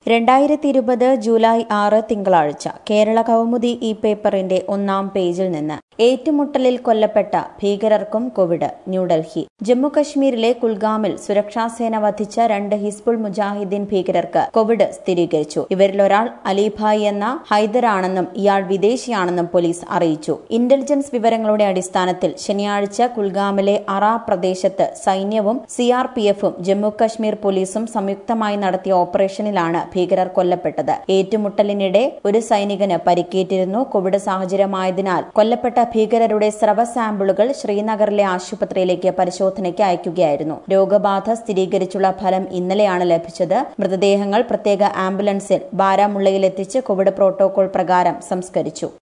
2020 July 6 തിങ്കളാഴ്ച കേരള കൗമുദി ഈ പേപ്പറിന്റെ ഒന്നാം പേജിൽ നിന്ന് ഏറ്റുമുട്ടലിൽ കൊല്ലപ്പെട്ട ഭീകരർക്കും കോവിഡ്. ന്യൂഡൽഹി. ജമ്മുകശ്മീരിലെ കുൽഗാമിൽ സുരക്ഷാസേന വധിച്ച 2 ഹിസ്ബുൾ മുജാഹിദ്ദീൻ ഭീകരർക്ക് കോവിഡ് സ്ഥിരീകരിച്ചു. ഇവരിലൊരാൾ അലിഭായ് എന്ന ഹൈദരാണെന്നും ഇയാൾ വിദേശിയാണെന്നും പോലീസ് അറിയിച്ചു. ഇന്റലിജൻസ് വിവരങ്ങളുടെ അടിസ്ഥാനത്തിൽ ശനിയാഴ്ച കുൽഗാമിലെ അറ പ്രദേശത്ത് സൈന്യവും സിആർപിഎഫും ജമ്മുകശ്മീർ പോലീസും സംയുക്തമായി നടത്തിയ ഓപ്പറേഷനിലാണ് ഭീകരർ കൊല്ലപ്പെട്ടത്. ഏറ്റുമുട്ടലിനിടെ ഒരു സൈനികന് പരിക്കേറ്റിരുന്നു. കോവിഡ് സാഹചര്യമായതിനാൽ കൊല്ലപ്പെട്ട ഭീകരരുടെ സ്രവ സാമ്പിളുകൾ ശ്രീനഗറിലെ ആശുപത്രിയിലേക്ക് പരിശോധനയ്ക്ക് അയക്കുകയായിരുന്നു. രോഗബാധ സ്ഥിരീകരിച്ചുള്ള ഫലം ഇന്നലെയാണ് ലഭിച്ചത്. മൃതദേഹങ്ങൾ പ്രത്യേക ആംബുലൻസിൽ ബാരാമുള്ളയിലെത്തിച്ച് കോവിഡ് പ്രോട്ടോകോൾ പ്രകാരം സംസ്കരിച്ചു.